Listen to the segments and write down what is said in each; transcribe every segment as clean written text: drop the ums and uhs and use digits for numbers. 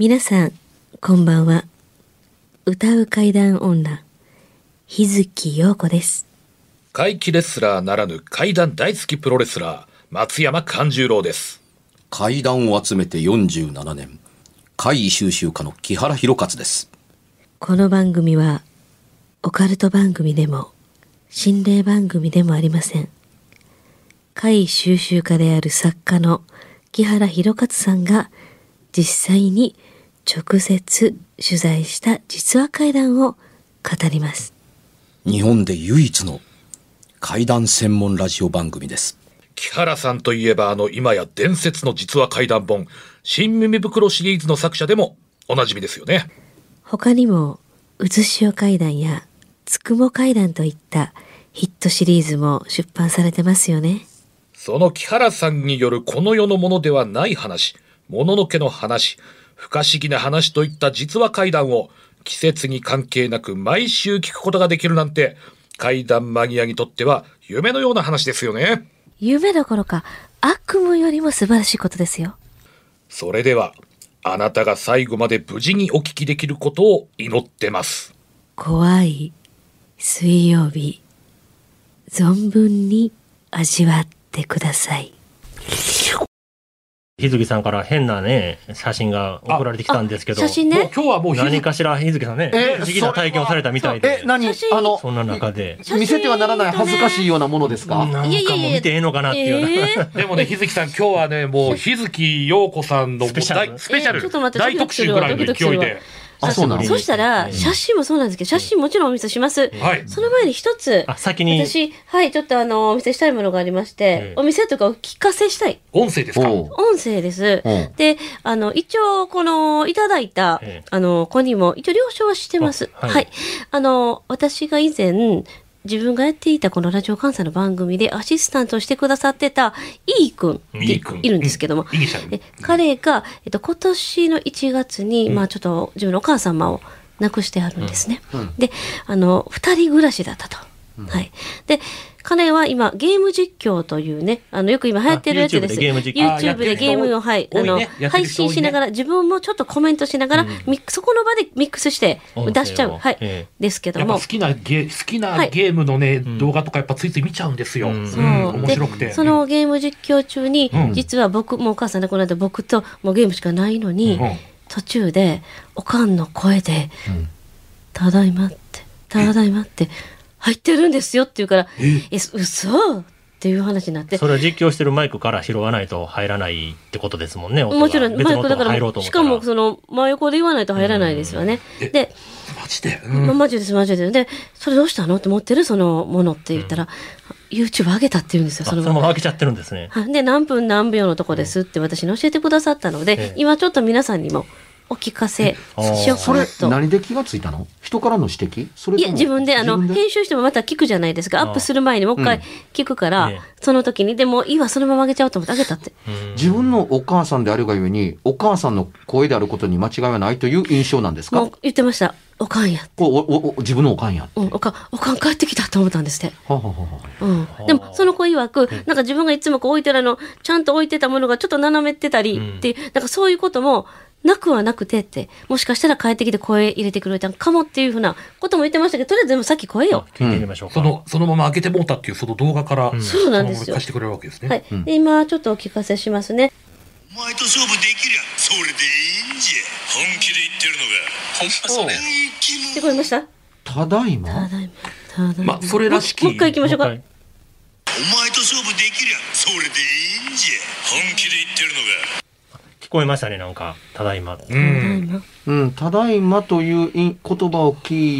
皆さんこんばんは。歌う怪談女日月陽子です。 怪奇レスラーならぬ怪談大好きプロレスラー松山勘十郎です。 怪談を集めて47年怪異収集家の木原博勝です。 この番組はオカルト番組でも心霊番組でもありません。怪異収集家である作家の木原博勝さんが実際に直接取材した実話怪談を語ります。 日本で唯一の怪談専門ラジオ番組です。 木原さんといえば今や伝説の実話怪談本新耳袋シリーズの作者でもおなじみですよね。 他にもうずしお怪談やつくも怪談といったヒットシリーズも出版されてますよね。 その木原さんによるこの世のものではない話、もののけの話、不可思議な話といった実話怪談を季節に関係なく毎週聞くことができるなんて怪談マニアにとっては夢のような話ですよね。 夢どころか悪夢よりも素晴らしいことですよ。 それではあなたが最後まで無事にお聞きできることを祈ってます。 怖い水曜日、存分に味わってください。 日月さんから変なね写真が送られてきたんですけど、 写真ね、 今日はもう何かしら日月さんね不思議な体験をされたみたいで、 何そんな中で見せてはならない恥ずかしいようなものですか？ なんかもう見てええのかなっていうような、 でもね日月さん今日はねもう日月陽子さんのスペシャルちょっと待って大特集ぐらいの勢いで、 そうなの？ そしたら写真もそうなんですけど、写真もちろんお見せします、 はいその前に一つ先に私ちょっとお見せしたいものがありまして、お見せというかお聞かせしたい音声ですか？ おう音声です。で、一応、この、いただいた、子にも、一応、了承はしてます。 はいはい。私が以前、自分がやっていたこのラジオ関西の番組でアシスタントをしてくださってた、いいくんっているんですけども、 イニシャル彼が、今年の1月に、まあちょっと自分のお母様を亡くしてあるんですね。で、二人暮らしだったと。はい。で、彼は今、ゲーム実況というね、よく今流行ってるやつです。 YouTube でゲーム実況 YouTube でゲームを、はい、 多いねやって配る人多いね信しながら、自分もちょっとコメントしながら、そこの場でミックスして出しちゃう。 音声をはい。 えですけども。 やっぱ好きなゲームのね、動画とかやっぱついつい見ちゃうんですよ。 そう面白くて。 でそのゲーム実況中に、実は僕、もうお母さん亡くなって僕ともうゲームしかないのに、途中で、おかんの声で、ただいまって、ただいまって入ってるんですよって言うから、嘘っていう話になって。 それは実況してるマイクから拾わないと入らないってことですもんね。音がもちろん、マイクだか別の音が入ろうとら、 思ったらしかもその、真横で言わないと入らないですよね。で、 マジで、 マジです、マジです。で、それどうしたのって持ってるそのものって言ったら、YouTube 上げたって言うんですよ、 そのまま開けちゃってるんですね。 はいで、何分何秒のとこですって私に教えてくださったので、今ちょっと皆さんにもお聞かせしようそれかなと。 何で気がついたの？人からの指摘？それともいや、自分で編集してもまた聞くじゃないですか。アップする前にもう一回聞くから、 ねその時に、でもいいわ、そのまま上げちゃおうと思って上げたって。 自分のお母さんであるがゆえにお母さんの声であることに間違いはないという印象なんですか？ もう言ってました。おかんや。 自分のおかんや。 おかん帰ってきたと思ったんですって。 ははははでもその子曰く、なんか自分がいつもこう置いてるちゃんと置いてたものがちょっと斜めってたりっていう、なんかそういうこともなくはなくてって、もしかしたら帰ってきて声入れてくれたんかもっていうふうなことも言ってましたけど、とりあえず全部さっき声よ。 聞いてみましょうか。 そのまま開けてもうたっていうその動画から、 そうなんですよ。 貸してくれるわけですね。 はい。で今ちょっとお聞かせしますね。 お前と勝負できりゃそれでいいんじゃ。本気で言ってるのがほんまそれ聞こえました？ ただいま。 ただいま。ただいま。 まあそれらしきもう一回行きましょうか。 お前と勝負できりゃそれでいいんじゃ。本気で言ってるのが聞こえましたね、なんかただいま。 ただいまという言葉を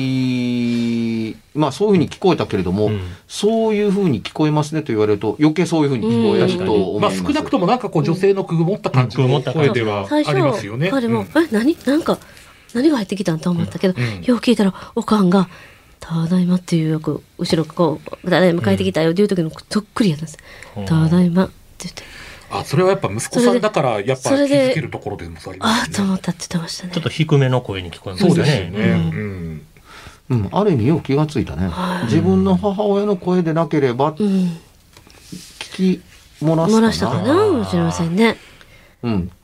まあそういうふうに聞こえたけれども、そういうふうに聞こえますねと言われると余計そういうふうに聞こえると思います。 少なくともなんかこう女性のくぐもった感じの声ではありますよね。 彼も、何が入ってきたんと思ったけど、よく聞いたらおかんがただいまっていうよく後ろこうただいま帰ってきたよっていう時のそっくりやったんです。ただいまって言って。 それはやっぱ息子さんだからやっぱ気づけるところでもありますね。 と思ったって言ってましたね。 ちょっと低めの声に聞こえますね。 そうですよね。 ある意味よく気がついたね。自分の母親の声でなければ、聞き漏らしたかなもしれませんね。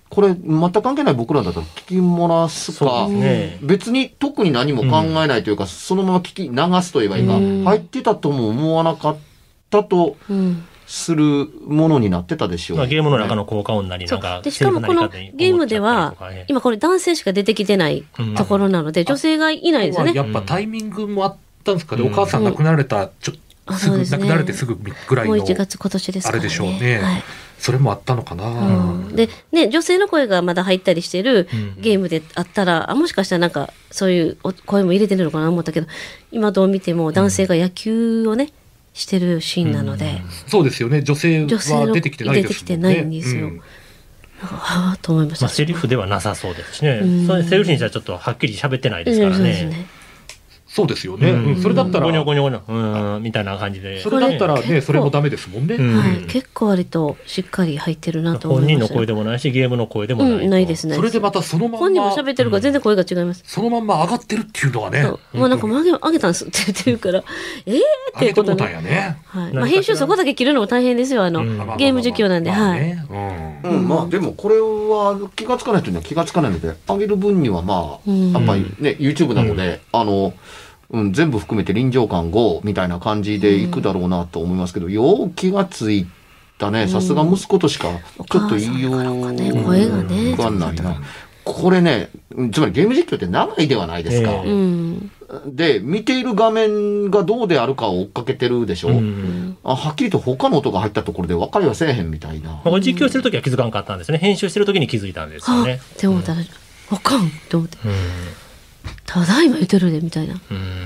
これ全く関係ない僕らだったら聞き漏らすそうか、 ですね。 別に特に何も考えないというか、そのまま聞き流すといえばいいか、入ってたとも思わなかったとするものになってたでしょう、 まあ、ゲームの中の効果音なりなんか、 でしかもこのゲームでは今これ男性しか出てきてないところなので、女性がいないですよね。 やっぱタイミングもあったんですかね、お母さん亡くなられたすぐ亡くなられてすぐぐらいのもう1月今年ですからね。 あれでしょうね、 はい、 それもあったのかな、 でね、女性の声がまだ入ったりしてるゲームであったら、もしかしたらなんかそういう声も入れてるのかなと思ったけど、今どう見ても男性が野球をねしてるシーンなので、 そうですよね、女性は出てきてないですもんね。 出てきてないんですよ。はぁと思いました。 まあ、セリフではなさそうですしね。それセリフにしてはちょっとはっきり喋ってないですからそうですね。 ね。 そうですよね、それだったらゴニョゴニョゴニョみたいな感じで。 それだったらね、それもダメですもんね、 はい、結構割としっかり入ってるなと思いました。 本人の声でもないし、ゲームの声でもないと。 ないですね。 それでまたそのまんま本人も喋ってるから全然声が違います。 そのまんま上がってるっていうのがね、 もうなんかもう上げたんですって言ってるからっていうこと上げてもうたんね。 やね。 はい。まあ編集そこだけ切るのも大変ですよ。ゲーム実況なんで、はい。 まあでもこれは気がつかない人には気がつかないので、上げる分にはまあ、やっぱりね、YouTube なので、全部含めて臨場感5みたいな感じでいくだろうなと思いますけど、よう気がついたね。さすが息子としかちょっと言いようがないな。これね、つまりゲーム実況って長いではないですか。で、見ている画面がどうであるかを追っかけてるでしょ。はっきりと他の音が入ったところで分かりはせえへんみたいな。 実況してるときは気づかんかったんですね。編集してるときに気づいたんですよね。 って思ったら、わかんって思って。ただいま言ってるでみたいな。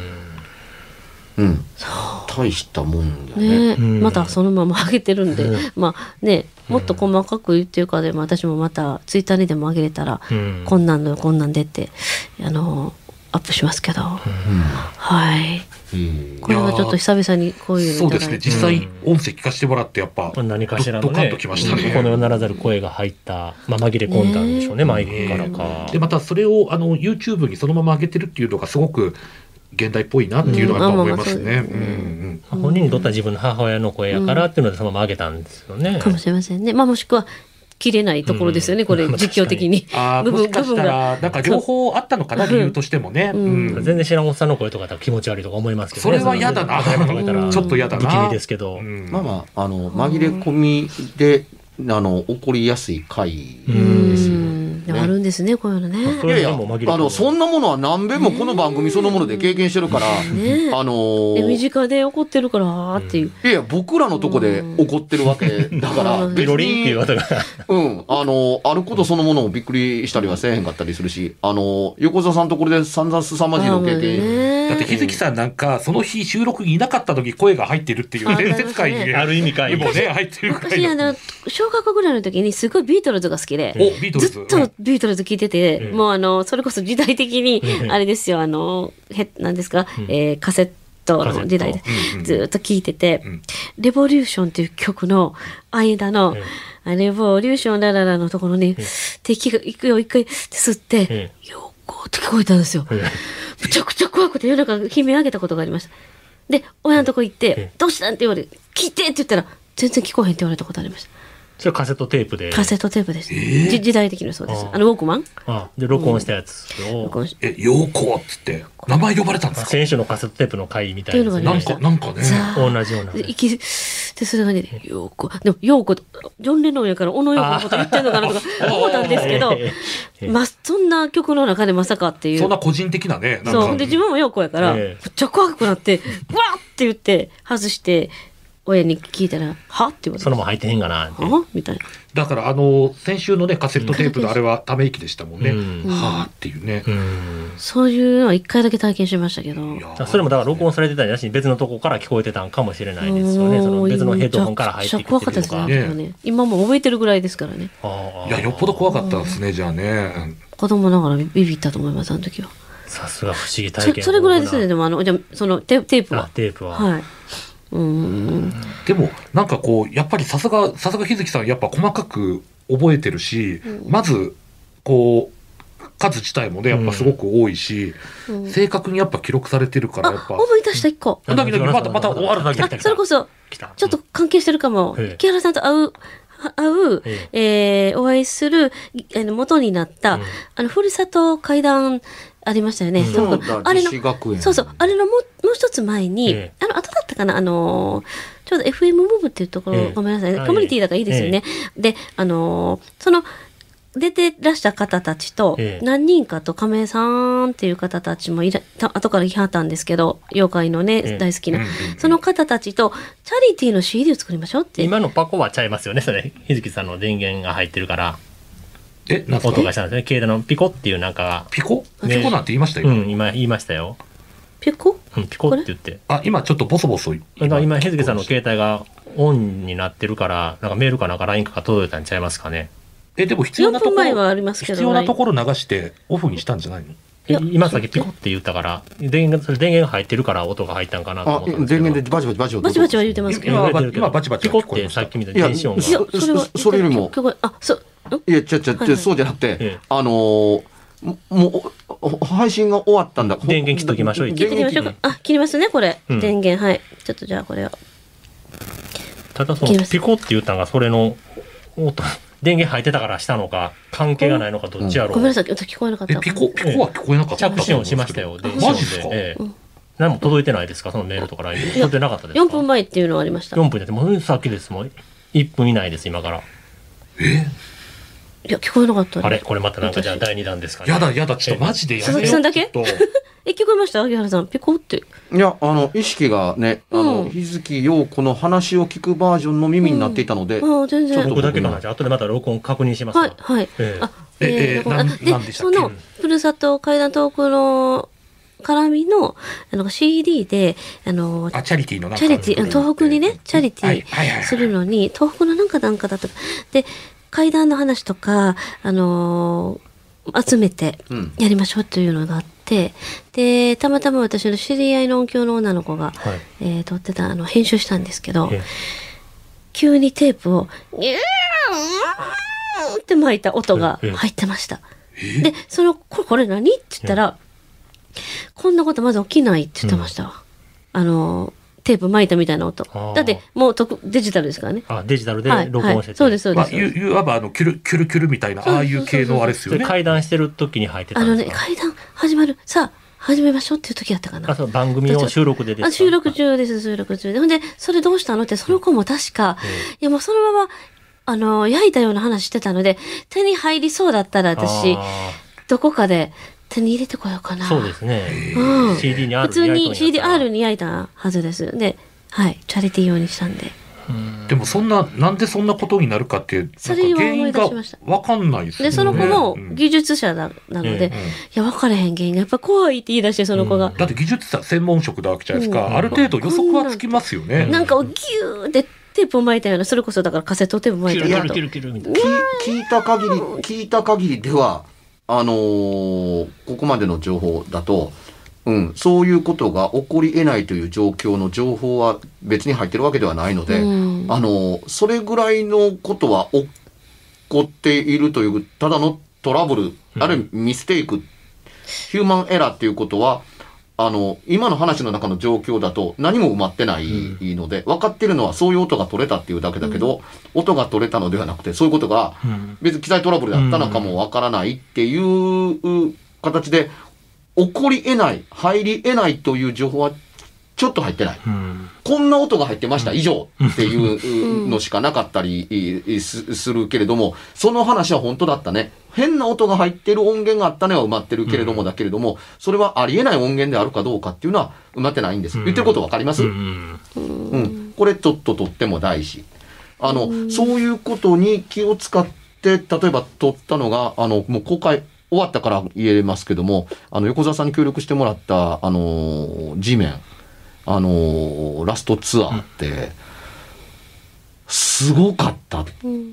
大したもんやね。 またそのまま上げてるんで、まあね、もっと細かく言っていうかでも、私もまたツイッターにでも上げれたら、こんなんのこんなんでってアップしますけど、はい。これはちょっと久々にこういうのそうですね、実際音声聞かせてもらってやっぱ何かしらのドカンときましたね。 この世ならざる声が入った、まあ、紛れ込んだんでしょうね、前からか。 でまたそれをYouTube にそのまま上げてるっていうのがすごく現代っぽいなっていうのがやっぱ思いますね。 本人にとっては自分の母親の声やからっていうのでそのまま上げたんですよね。 かもしれませんね。まあもしくは切れないところですよね、これ実況的に。 もしかしたらなんか両方あったのかな、理由としてもね。 全然知らんおっさんの声とか気持ち悪いとか思いますけどね。それは嫌だな。ちょっと嫌だな。 不気味ですけど。 まあまあ紛れ込みで起こりやすい回ですよね。 あるんですね、こういうのね。 いやいや、そんなものは何べんもこの番組そのもので経験してるから、 身近で怒ってるからっていう。 いや、僕らのとこで怒ってるわけだから、 ピロリンっていう技が。 あることそのものをびっくりしたりはせえへんかったりするし、横澤さんところで散々凄まじいの経験。 だって日月さんなんか、その日収録にいなかった時声が入ってるっていう伝説会に、 ある意味会にもね、入ってる昔、小学校ぐらいの時にすごいビートルズが好きで、ずっとビートルズ聴いてて、もうそれこそ時代的に、あれですよ、何ですか、カセットの時代でずっと聴いてて、レボリューションっていう曲の間の、レボリューションラララのところに、敵が行くよ、一回吸って、よーこーって聞こえたんですよ。むちゃくちゃ怖くて夜中悲鳴上げたことがありました。で、親のとこ行って、どうしたんって言われ、聞いてって言ったら、全然聞こえへんって言われたことありました。 それカセットテープで。 カセットテープです。時代的にそうです。ウォークマン。 で録音したやつを。 陽子っつって名前呼ばれたんですか。 選手のカセットテープの回みたいな。 なんかね。 同じような。 でそれがね、陽子。でも陽子ジョンレノンやから小野陽子のこと言ってんのかなとか思ったんですけど、そんな曲の中でまさかっていう。 そんな個人的なね。 そうで自分も陽子やからめっちゃ怖くなってわーって言って外して。親に聞いたら、はって言われて。 そのまま入ってへんかなって。 みたいな。 だから先週のね、カセットテープのあれはため息でしたもんね。はっていうね。 そういうのは一回だけ体験しましたけど。 それもだから録音されてたんやし、別のとこから聞こえてたんかもしれないですよね。その別のヘッドホンから入ってきてるとか。 怖かったですね。今も覚えてるぐらいですからね。 いや、よっぽど怖かったですね、じゃあね。 子供ながらビビったと思います、あの時は。 さすが不思議体験。 それぐらいですね、でもじゃそのテープは。 テープは。 はい。 でもなんかこうやっぱりさすが日月さんやっぱ細かく覚えてるし、まずこう数自体もねやっぱすごく多いし、正確にやっぱ記録されてるからやっぱ。 思い出した一個。 また終わるだけ。 それこそちょっと関係してるかも。木原さんと会う会う、お会いする元になった、ふるさと会談ありましたよね。 そうだ、 あれの実施学園。 そうそう、あれのもう一つ前に、後だったかな、ちょうど FM ムーブっていうところ、ごめんなさい、コミュニティだからいいですよね。で、その、出てらした方たちと、何人かと亀井さんっていう方たちも後から来はったんですけど、妖怪のね、大好きな。その方たちと、チャリティーの CD を作りましょうって。 今のパコはちゃいますよね、それ。日月さんの電源が入ってるから。 なんか音がしたんですね。携帯のピコっていうなんか。 ピコピコなんて言いましたよ。 今言いましたよ。 ピコピコって言って。 今ちょっとボソボソ今、日月さんの携帯がオンになってるから、なんかメールかなんか LINE かが届いたんちゃいますかね。 でも必要なところ、 必要なところ流してオフにしたんじゃないの？ 今さっきピコって言ったから、電源が入ってるから音が入ったんかなと思ったんですけど。 電源でバチバチバチバチバチは言ってますけど。 今バチバチピコってさっき見た電子音が。 それよりも、 そう。 いや、そうじゃなくて、もう、配信が終わったんだ。 電源切っときましょう。 切ってみましょうか。切りますね、これ。電源、はい。ちょっとじゃあこれを。 ただその、ピコって言ったのが、それの音、電源入ってたからしたのか、関係がないのか、どっちやろう。 ごめんなさい、聞こえなかった。 ピコは聞こえなかった。 着信音しましたよ、電子マジですか？ 何も届いてないですか、そのメールとか LINE 届いてなかったですか？ 4分前っていうのはありました。 4分だって、もうさっきです、もう1分以内です、今から。 いや、聞こえなかった。 あれこれまたなんかじゃあ第2弾ですかね。 やだ、ちょっとマジでやめよう。 佐々木さんだけ聞こえました萩原さん、ピコって。 いや、意識がね、日月陽子の話を聞くバージョンの耳になっていたので、 全然。 僕だけの話、後でまた録音確認します。 はい、はい。で、その、ふるさと怪談トークの、絡みの、CD で、 チャリティーのチャリティー、東北にね、チャリティーするのに、東北のなんかだった。で、怪談の話とか、集めてやりましょうというのがあって、で、たまたま私の知り合いの音響の女の子が、撮ってた、編集したんですけど、急にテープを、ギューって巻いた音が入ってました。で、これ何って言ったら、こんなことまず起きないって言ってましたわ。テープ巻いたみたいな音。だって、もうデジタルですからね。 デジタルで録音してて。 そうです、そうです。 いわばキュルキュルみたいな、ああいう系のあれですよね。 階段してる時に入ってたんですか？ 階段始まる。さあ、始めましょうっていう時やったかな。 そう、番組を収録でですか？ 収録中です、収録中で。ほんで、それどうしたのって、その子も確か、いやもうそのまま、焼いたような話してたので、手に入りそうだったら私、どこかで、手に入れてこようかな。 そうですね。CD にある。 普通に CDR に焼いたはずです。で、はい、チャリティー用にしたんで。 でもなんでそんなことになるかって、 それ原因が分かんないですよね。 で、その子も技術者なので、いや、分かれへん原因がやっぱ怖いって言い出して、その子が。 だって技術者専門職なわけじゃないですか。ある程度予測はつきますよね。 なんかをギューってテープを巻いたような、それこそだからカセットテープ巻いたような。 聞いた限りでは、ここまでの情報だと、そういうことが起こり得ないという状況の情報は別に入ってるわけではないので、それぐらいのことは起こっているという、ただのトラブル、あるいはミステイク、ヒューマンエラーっていうことは、今の話の中の状況だと何も埋まってないので、分かってるのはそういう音が取れたっていうだけだけど、音が取れたのではなくて、そういうことが別に機材トラブルだったのかも分からないっていう形で、起こり得ない、入り得ないという情報はちょっと入ってない。こんな音が入ってました、以上っていうのしかなかったりするけれども、その話は本当だったね。変な音が入ってる音源があったのは埋まってるけれどもだけれども、それはありえない音源であるかどうかっていうのは埋まってないんです。言ってることわかります？これちょっととっても大事。そういうことに気を使って、例えば撮ったのが、もう公開、終わったから言えますけども、横澤さんに協力してもらった、G メン、ラストツアーって、すごかった。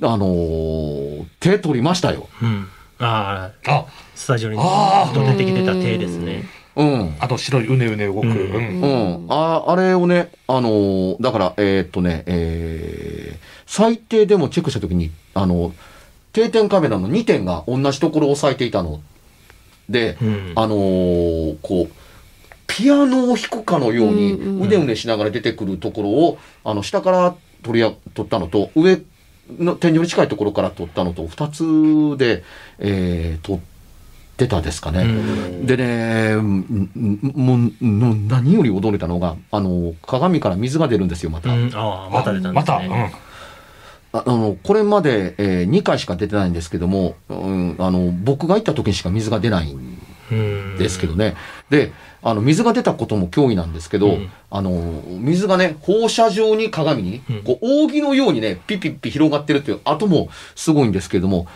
手取りましたよ。 スタジオに出てきてた手ですね。 白いうねうね動く。 あれをね、だから、最低でもチェックしたときに、定点カメラの2点が同じところを押さえていたので、こう、ピアノを弾くかのように、うねうねしながら出てくるところを、下から撮ったのと、上の天井に近いところから撮ったのと2つで、撮ってたですかね。でね、もう何より驚いたのが、鏡から水が出るんですよ、また。 また出たんですね。 これまで、2回しか出てないんですけども、僕が行った時にしか水が出ないんですけどね。で、水が出たことも脅威なんですけど、水がね、放射状に鏡に、こう、扇のようにね、ピッピッピ広がってるっていう後もすごいんですけども、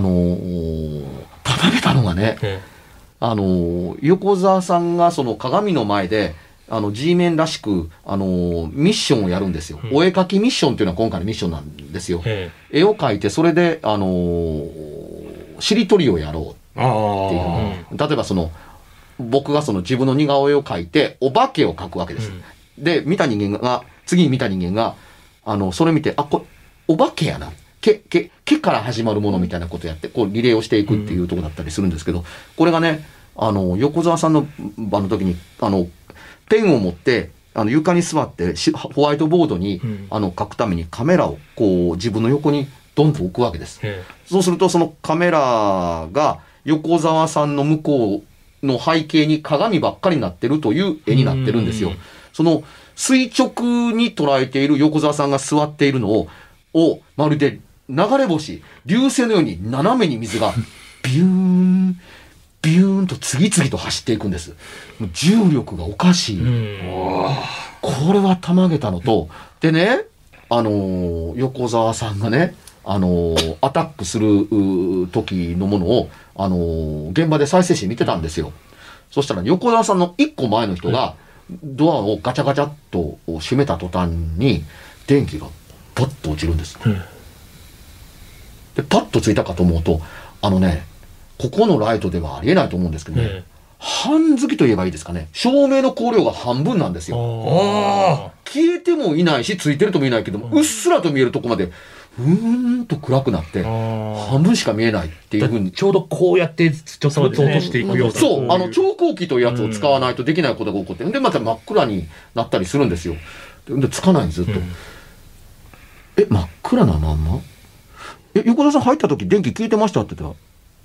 ただ出たのがね、横澤さんがその鏡の前で、G メンらしく、ミッションをやるんですよ。お絵描きミッションっていうのは今回のミッションなんですよ。絵を描いて、それで、しりとりをやろうっていう。例えば僕が自分の似顔絵を描いて、お化けを描くわけです。で、次に見た人間が、それ見て、これ、お化けやな。毛から始まるものみたいなことをやって、こう、リレーをしていくっていうところだったりするんですけど、これがね、横澤さんの場の時に、ペンを持って、床に座って、ホワイトボードに、書くためにカメラを、こう、自分の横にドンと置くわけです。そうすると、そのカメラが、横澤さんの向こうの背景に鏡ばっかりになってるという絵になってるんですよ。その、垂直に捉えている横澤さんが座っているのを、まるで流れ星、流星のように斜めに水が、ビューン、ビューンと次々と走っていくんです。重力がおかしい。これはたまげたのと、でね、横澤さんがね、アタックする時のものを、現場で再生して見てたんですよ。そしたら横澤さんの一個前の人が、ドアをガチャガチャっと閉めた途端に、電気がパッと落ちるんです。で、パッとついたかと思うと、ここのライトではありえないと思うんですけどね、半月と言えばいいですかね。照明の光量が半分なんですよ。消えてもいないし、ついてるともいないけども、うっすらと見えるとこまで、と暗くなって、半分しか見えないっていうふうに。 ちょうどこうやって、ちょっとずつ落としていくような。 そう、調光器というやつを使わないとできないことが起こって、で、また真っ暗になったりするんですよ。で、つかないんです、ずっと。真っ暗なまんま横田さん入った時電気消えてましたって言ったら、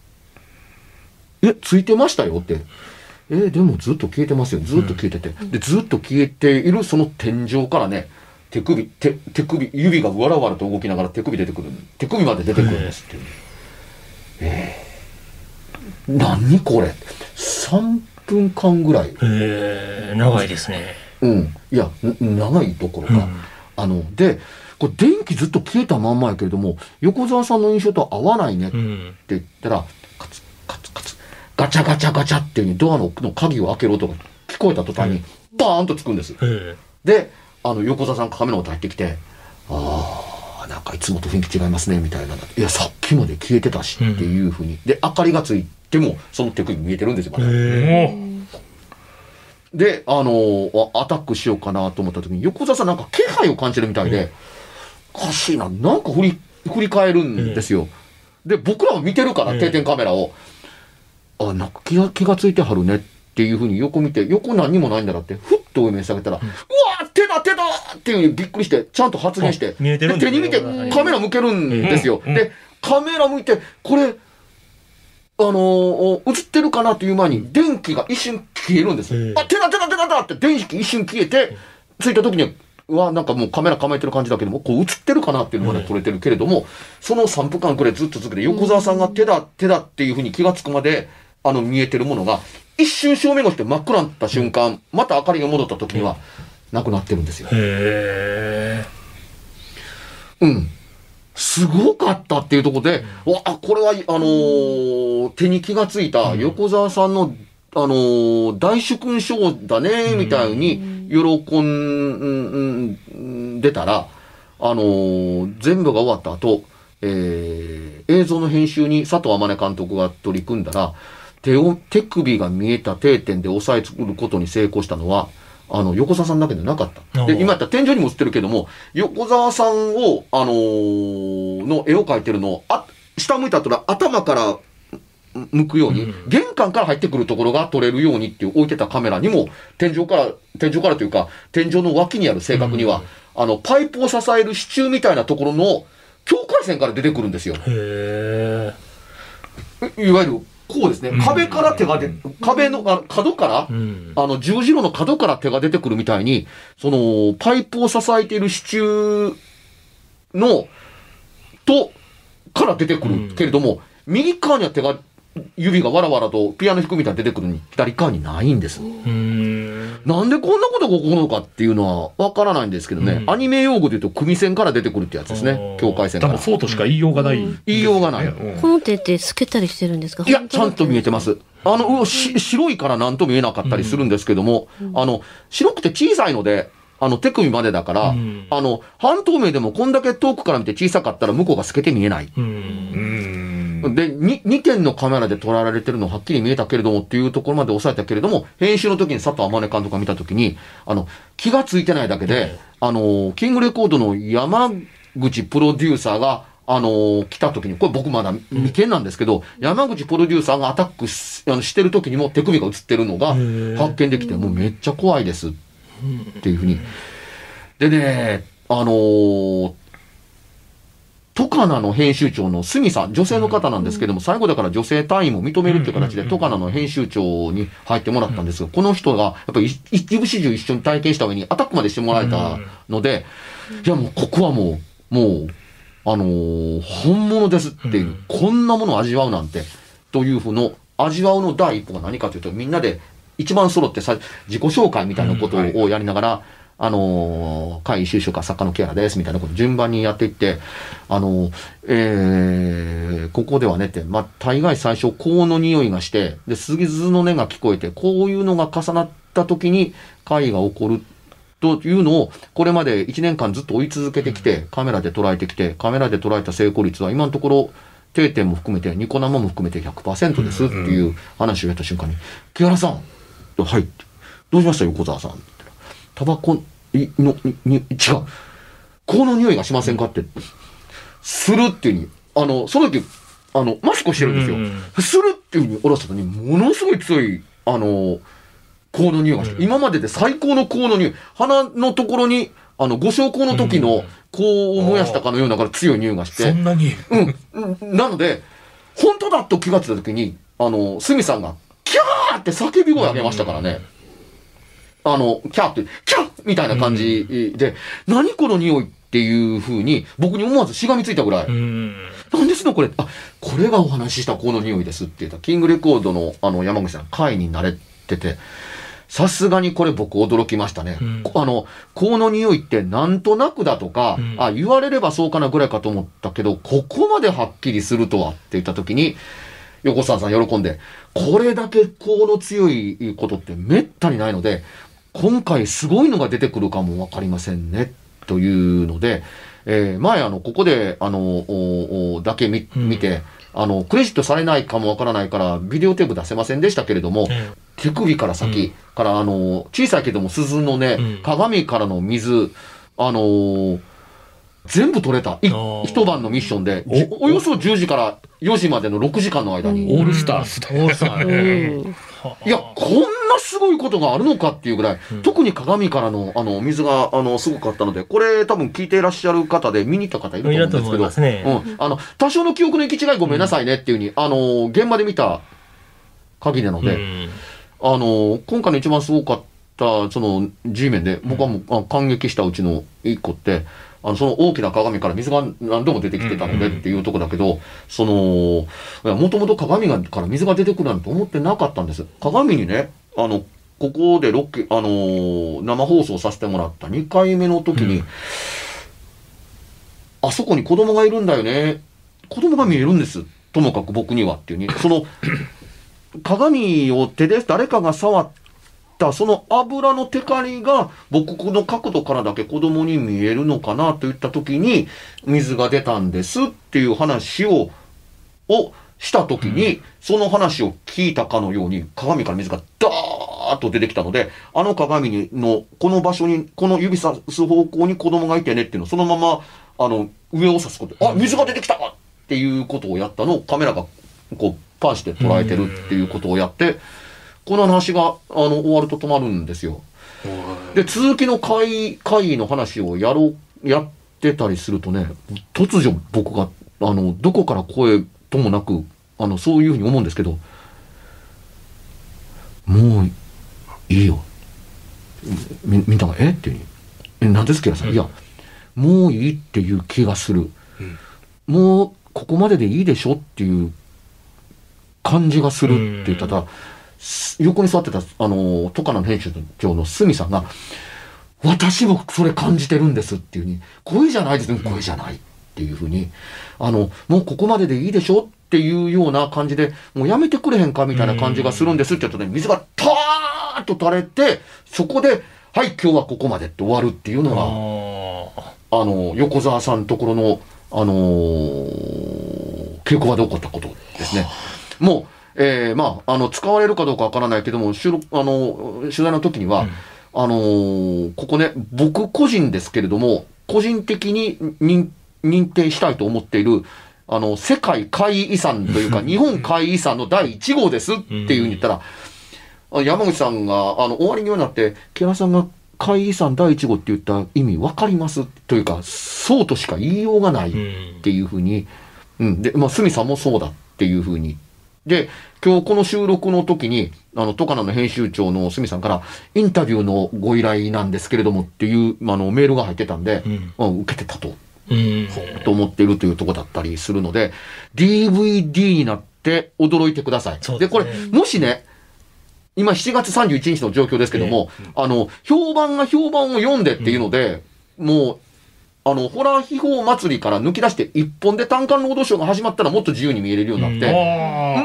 ついてましたよって。でもずっと消えてますよ。ずっと消えてて。で、ずっと消えているその天井からね、手首、指がわらわらと動きながら手首出てくる。手首まで出てくるんですっていう。何これ ?3 分間ぐらい。 長いですね。 いや、長いどころか。で、これ電気ずっと消えたまんまやけれども、横澤さんの印象と合わないねって言ったら、カツカツカツ、ガチャガチャガチャっていうドアの鍵を開ける音が聞こえた途端に、バーンとつくんです。で、横澤さんカメラを入ってきて、なんかいつもと雰囲気違いますね、みたいな。いや、さっきまで消えてたしっていうふうに。で、明かりがついても、その手首見えてるんですよ、まだ。で、アタックしようかなと思った時に、横澤さんなんか気配を感じるみたいで、おかしいな、なんか振り返るんですよ。で、僕らは見てるから、定点カメラを。なんか気がついてはるねっていうふうに横見て、横何にもないんだなって、ふっと上目下げたら、うわー手だっていうふうにびっくりして、ちゃんと発言して、で手に見てカメラ向けるんですよ。で、カメラ向いて、これ、映ってるかなっていう前に、電気が一瞬消えるんです。手だって電気一瞬消えて、ついた時には、なんかもうカメラ構えてる感じだけども、こう映ってるかなっていうのまで撮れてるけれども、その3分間くらいずっと続けて、横澤さんが手だっていうふうに気がつくまで、見えてるものが、一瞬照明がして真っ暗になった瞬間、また明かりが戻った時には、なくなってるんですよ。すごかったっていうところで、これは、手に気がついた横澤さんの、大主勲賞だね、みたいに喜んでたら、全部が終わった後、映像の編集に佐藤天音監督が取り組んだら、手首が見えた定点で押さえつることに成功したのは、横澤さんだけでなかった。で、今やったら天井にも映ってるけども、横澤さんを、の絵を描いてるのを、下向いた後ら頭から向くように、玄関から入ってくるところが撮れるようにっていう置いてたカメラにも、天井からというか、天井の脇にある正確には、パイプを支える支柱みたいなところの、 境界線から出てくるんですよ。 へいわゆるこうですね、壁から手が壁の角から、十字路の角から手が出てくるみたいに、そのパイプを支えている支柱のから出てくるけれども、右側には指がわらわらとピアノ弾くみたいに出てくるのに左側にないんです。なんでこんなことが起こるのかっていうのはわからないんですけどね、アニメ用語で言うと組線から出てくるってやつですね、境界線から。 多分そうとしか言いようがない、 言いようがない。 この手って透けたりしてるんですか？ いや、ちゃんと見えてます。白いから何とも見えなかったりするんですけども、白くて小さいので、手首までだから、半透明でもこんだけ遠くから見て小さかったら向こうが透けて見えない。で、2点のカメラで撮られてるのはっきり見えたけれどもっていうところまで抑えたけれども、編集の時に佐藤天音監督が見た時に、気がついてないだけで、キングレコードの山口プロデューサーが、来た時に、これ僕まだ未見なんですけど、山口プロデューサーがアタックしてる時にも手首が映ってるのが発見できて、もうめっちゃ怖いですっていうふうに。でね、トカナの編集長のスミさん、女性の方なんですけども、最後だから女性隊員も認めるっていう形でトカナの編集長に入ってもらったんですが、この人がやっぱり一部始終一緒に体験した上にアタックまでしてもらえたので、いやもうここはもう、本物ですっていう、こんなものを味わうなんて、というふうの、味わうの第一歩が何かというと、みんなで一番揃って自己紹介みたいなことをやりながら、会収集家作家の木原ですみたいなことを順番にやっていって、ここではねって、大概最初、香の匂いがして、で、鈴の音が聞こえて、こういうのが重なった時に、会が起こるというのを、これまで1年間ずっと追い続けてきて、カメラで捉えてきて、カメラで捉えた成功率は今のところ、定点も含めて、ニコ生も含めて 100% ですっていう話をやった瞬間に、木原さん、はい、どうしました横澤さん。タバコ違う。この匂いがしませんかって、するっていうふうに、その時、マスクをしてるんですよ。するっていうふうに下ろした時に、ものすごい強い、香の匂いがして、今までで最高の香の匂い、鼻のところに、ご焼香の時の香を燃やしたかのようなから強い匂いがして。 そんなになので、本当だと気がついた時に、スミさんが、キャーって叫び声を上げましたからね。キャーって、キャーみたいな感じで、何この匂いっていう風に、僕に思わずしがみついたぐらい。なんですのこれ、これがお話ししたこの匂いですって言った。キングレコードの山口さん、会に慣れてて、さすがにこれ僕驚きましたね。香の匂いってなんとなくだとか、言われればそうかなぐらいかと思ったけど、ここまではっきりするとはって言った時に、横澤さん喜んで、これだけ香の強いことってめったにないので、今回すごいのが出てくるかもわかりませんね、というので、前ここで、だけ見て、クレジットされないかもわからないから、ビデオテープ出せませんでしたけれども、手首から先から、小さいけども鈴のね、鏡からの水、全部取れた。一晩のミッションで、およそ10時から4時までの6時間の間に。 オールスタースだよ。 いや、こんなすごいことがあるのかっていうぐらい、特に鏡からの、水が、すごかったので、これ多分聞いていらっしゃる方で見に行った方いると思うんですけど、多少の記憶の行き違いごめんなさいねっていうふうに、現場で見た限りなので、今回の一番すごかった、その G 面で、僕はもう感激したうちの一個って、その大きな鏡から水が何度も出てきてたのでっていうとこだけど、もともと鏡から水が出てくるなんて思ってなかったんです。鏡にね、ここで生放送させてもらった2回目の時に、あそこに子供がいるんだよね。子供が見えるんです。ともかく僕にはっていうに、鏡を手で誰かが触って、その油のテカリが僕の角度からだけ子供に見えるのかなといった時に水が出たんですっていう話をした時に、その話を聞いたかのように鏡から水がダーッと出てきたので、鏡のこの場所にこの指さす方向に子供がいてねっていうのをそのまま上を指すことで、水が出てきたっていうことをやったのをカメラがこうパンして捉えてるっていうことをやって、この話が終わると止まるんですよ。で、続きの会の話をやってってたりするとね、突如僕がどこから声ともなくそういうふうに思うんですけど、もういいよ。みんながっていうに何ですけどさ、いやもういいっていう気がする、もうここまででいいでしょっていう感じがするって言ったら、横に座ってたトカナの編集長の鷲見さんが、私もそれ感じてるんですっていうふうに、声じゃないですね、声じゃないっていうふうに、もうここまででいいでしょっていうような感じで、もうやめてくれへんかみたいな感じがするんですって言ったらね、水がターッと垂れて、そこではい今日はここまでって終わるっていうのが横澤さんのところの稽古場で起こったことですね。もう、使われるかどうかわからないけども、取材の時には、ここね、僕個人ですけれども、個人的に認定したいと思っている、世界怪異遺産というか、日本怪異遺産の第1号ですっていうふうに言ったら、山口さんが、終わりになって、木原さんが怪異遺産第1号って言った意味わかりますというか、そうとしか言いようがないっていうふうに、で、鷲見さんもそうだっていうふうに。で、今日この収録の時に、トカナの編集長の鷲見さんから、インタビューのご依頼なんですけれどもっていう、メールが入ってたんで、受けてたと思っているというところだったりするので、DVD になって驚いてください。で、これ、もしね、今7月31日の状況ですけども、評判が評判を読んでっていうので、もう、ホラー秘宝祭りから抜き出して一本で単館ロードショーが始まったらもっと自由に見えれるようになって、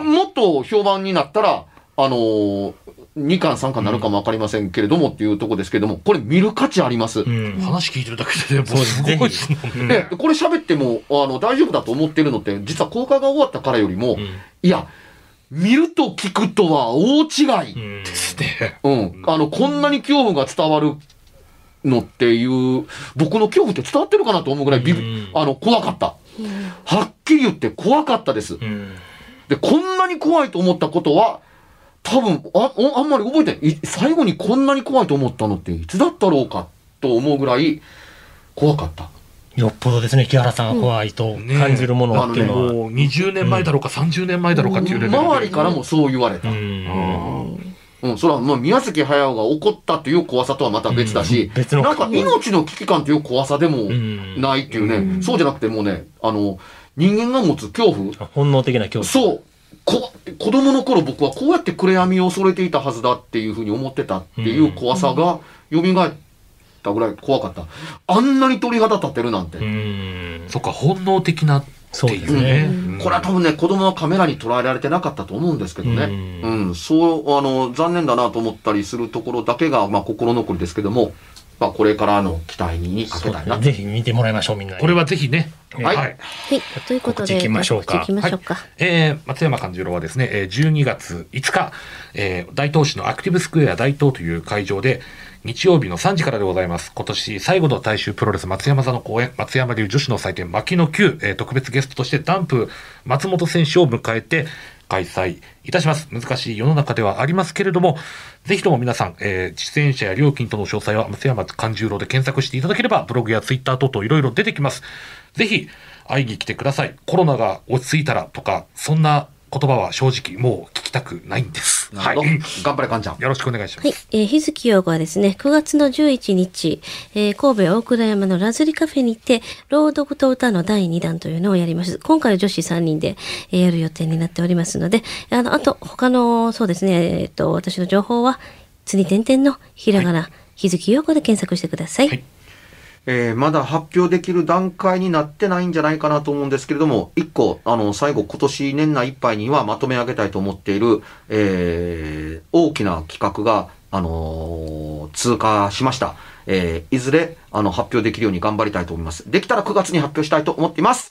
もっと評判になったら、2巻3巻になるかもわかりませんけれどもっていうところですけれども、これ見る価値あります。 話聞いてるだけでもうすごいですもんね。 これ喋っても、大丈夫だと思ってるのって、実は公開が終わったからよりも、いや、見ると聞くとは大違いですね。 こんなに恐怖が伝わるのっていう、僕の恐怖って伝わってるかなと思うぐらい怖かった。はっきり言って怖かったです。で、こんなに怖いと思ったことは、多分、あんまり覚えてない。最後にこんなに怖いと思ったのっていつだったろうかと思うぐらい怖かった。 よっぽどですね、木原さんが怖いと感じるものっていうのは。 もう20年前だろうか30年前だろうかっていうレベルで。 周りからもそう言われた。それはもう宮崎駿が怒ったという怖さとはまた別だし、なんか命の危機感という怖さでもないっていうね、そうじゃなくてもうね、人間が持つ恐怖。 本能的な恐怖。 そう。子供の頃僕はこうやって暗闇を恐れていたはずだっていうふうに思ってたっていう怖さが蘇ったぐらい怖かった。あんなに鳥肌立ってるなんて。 そっか、本能的なっていうね。 これは多分ね、子供はカメラに捉えられてなかったと思うんですけどね。残念だなと思ったりするところだけが、心残りですけども、これからの期待にかけたいな。 ぜひ見てもらいましょう、みんな。 これはぜひね。 はい。 ということで、 行きましょうか。 松山勘十郎はですね、12月5日、大東市のアクティブスクエア大東という会場で、日曜日の3時からでございます。今年最後の大衆プロレス松山座の公演、松山流女子の祭典、牧野9、特別ゲストとしてダンプ松本選手を迎えて開催いたします。難しい世の中ではありますけれども、ぜひとも皆さん、出演者や料金との詳細は松山勘十郎で検索していただければ、ブログやツイッター等々いろいろ出てきます。ぜひ会いに来てください。コロナが落ち着いたらとか、そんな言葉は正直もう聞きたくないんです。 はい。頑張れ、かんちゃん。 よろしくお願いします。 はい。日月陽子はですね、9月の11日、神戸大倉山のラズリカフェにて、朗読と歌の第2弾というのをやります。今回は女子3人で、やる予定になっておりますので、あと、他の、そうですね、私の情報は、つに点々のひらがな、日月陽子で検索してください。はい。 まだ発表できる段階になってないんじゃないかなと思うんですけれども、一個、最後今年年内いっぱいにはまとめ上げたいと思っている、大きな企画が、通過しました。いずれ、発表できるように頑張りたいと思います。できたら9月に発表したいと思っています。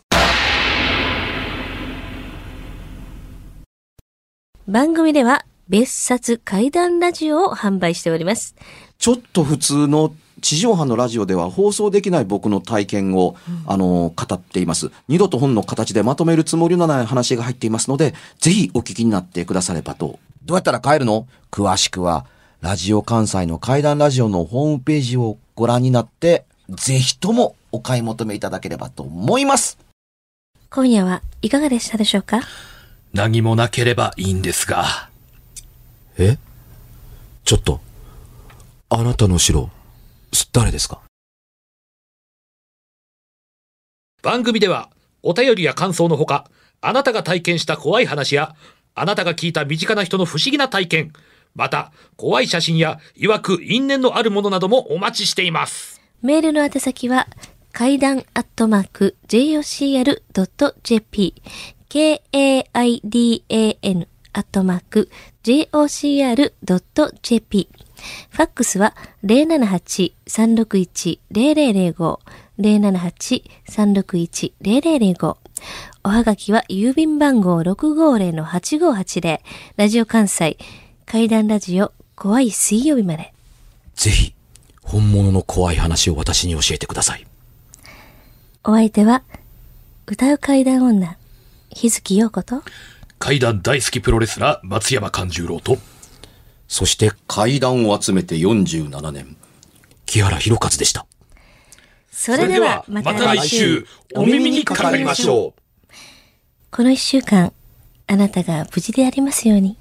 番組では、別冊怪談ラジオを販売しております。 ちょっと普通の地上波のラジオでは放送できない僕の体験を、語っています。二度と本の形でまとめるつもりのない話が入っていますので、ぜひお聞きになってくださればと。どうやったら帰るの？詳しくは、ラジオ関西の怪談ラジオのホームページをご覧になって、ぜひともお買い求めいただければと思います。 今夜はいかがでしたでしょうか？ 何もなければいいんですが。 ちょっと、あなたの城、誰ですか？ 番組ではお便りや感想のほか、あなたが体験した怖い話やあなたが聞いた身近な人の不思議な体験、また怖い写真や曰く因縁のあるものなどもお待ちしています。 メールの宛先は怪談@jocr.jp KAIDAN@jocr.jp ファックスは 078-361-0005 078-361-0005 おはがきは郵便番号 650-8580 ラジオ関西怪談ラジオ怖い水曜日まで。 ぜひ本物の怖い話を私に教えてください。 お相手は歌う怪談女日月陽子と怪談大好きプロレスラー松山勘十郎と、 そして怪談を集めて47年木原博一でした。 それではまた来週お耳にかかりましょう。 この1週間あなたが無事でありますように。